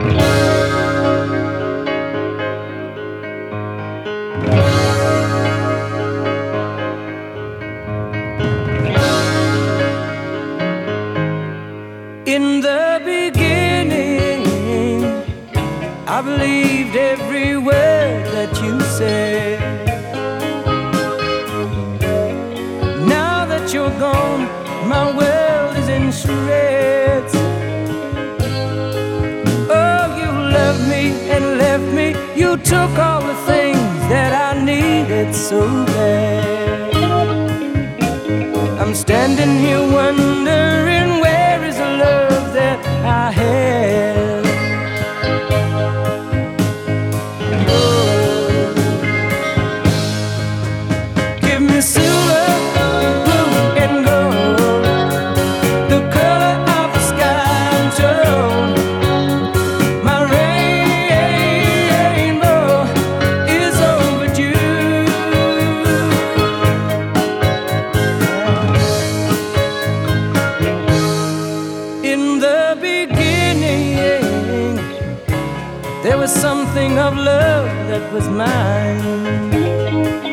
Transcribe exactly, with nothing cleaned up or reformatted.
In the beginning, I believed every word that you said. Now that you're gone, my world is in shreds. Oh, you loved me and left me. You took all the things that I needed so bad. I'm standing here wondering, where is the love that I had? Oh, give me silver, blue and gold, the color of the sky and tone. My rainbow is overdue. In the beginning, there was something of love that was mine.